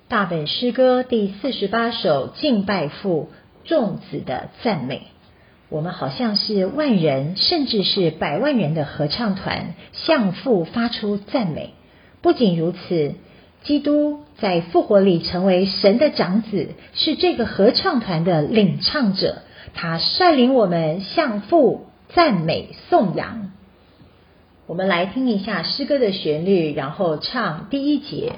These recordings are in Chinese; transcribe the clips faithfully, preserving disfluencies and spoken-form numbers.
大本诗歌第四十八首敬拜父众子的赞美。我们好像是万人甚至是百万人的合唱团向父发出赞美。不仅如此，基督在复活里成为神的长子，是这个合唱团的领唱者，他率领我们向父赞美颂扬。我们来听一下诗歌的旋律，然后唱第一节。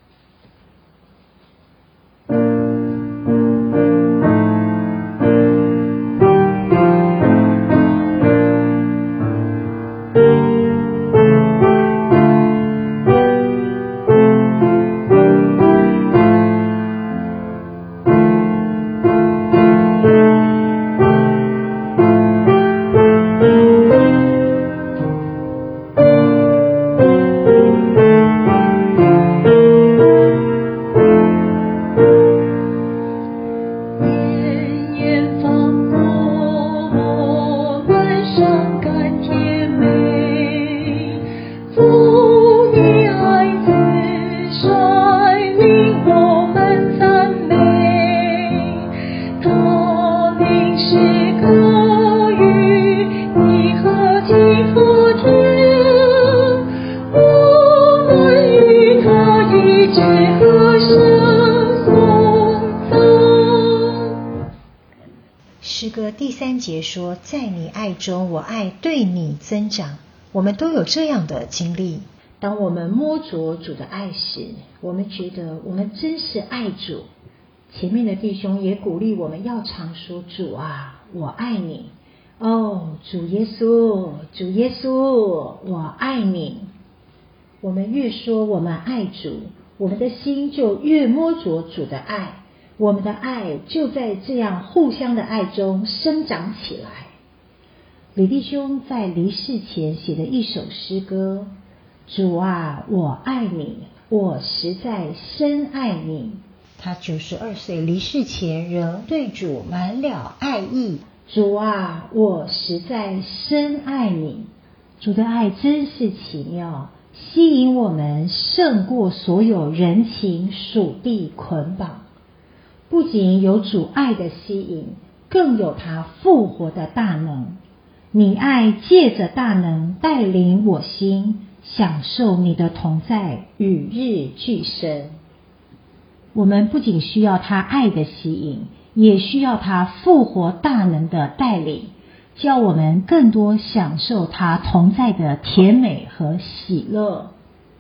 诗歌第三节说，在你爱中，我爱对你增长。我们都有这样的经历，当我们摸着主的爱时，我们觉得我们真是爱主。前面的弟兄也鼓励我们要常说，主啊，我爱你。哦，主耶稣，主耶稣，我爱你。我们越说我们爱主，我们的心就越摸着主的爱，我们的爱就在这样互相的爱中生长起来。李弟兄在离世前写的一首诗歌，主啊，我爱你，我实在深爱你。他九十二岁离世前仍对主满了爱意。主啊，我实在深爱你。主的爱真是奇妙，吸引我们胜过所有人情属地捆绑。不仅有主爱的吸引，更有他复活的大能。你爱借着大能带领我心，享受你的同在，与日俱生。我们不仅需要他爱的吸引，也需要他复活大能的带领，叫我们更多享受他同在的甜美和喜乐。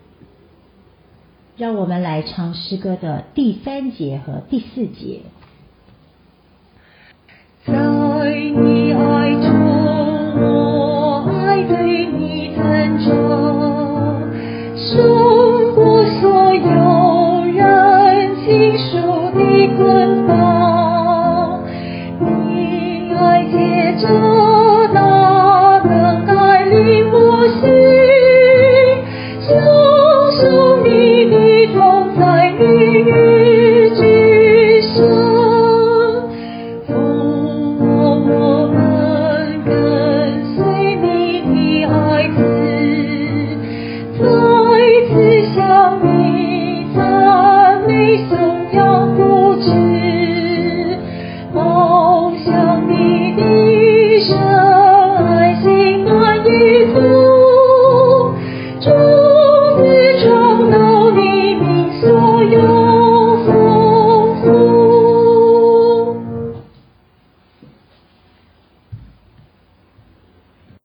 让我们来唱诗歌的第三节和第四节。 在你爱中，我爱对你增长，胜过所有人情属地捆绑。你爱借着大能带领我心，享受你的同在，与日俱生。父啊，我们跟随你的爱子，再次向你赞美颂扬不止，好像你的深爱心难以足，终日创造你名所有。